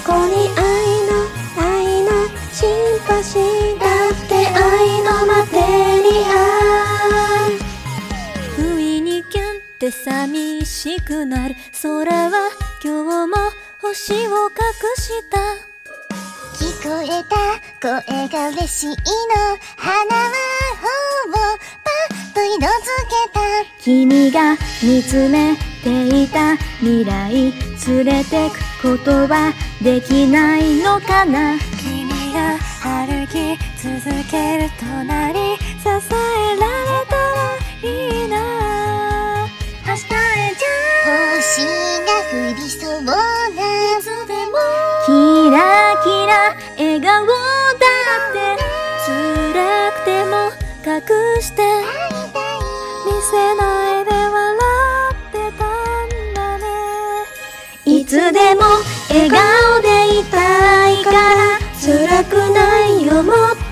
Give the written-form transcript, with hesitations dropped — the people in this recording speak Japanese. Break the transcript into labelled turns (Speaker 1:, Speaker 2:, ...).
Speaker 1: こに愛のシンパシーだって愛のマテリアル。
Speaker 2: 不意にキュンって寂しくなる空は今日も星を隠した。
Speaker 3: 聞こえた声が嬉しいの。花は頬をパッと色づけた。
Speaker 2: 君が見つめていた未来連れてくことはできないのかな。君が歩き続ける隣支えられたらいいな。明日へじゃ
Speaker 3: 星が降りそうな。いつでも
Speaker 2: キラキラ笑顔だって辛くても隠して見せないで笑ってたんだね。いつでも笑顔でいたいから辛くないよもっと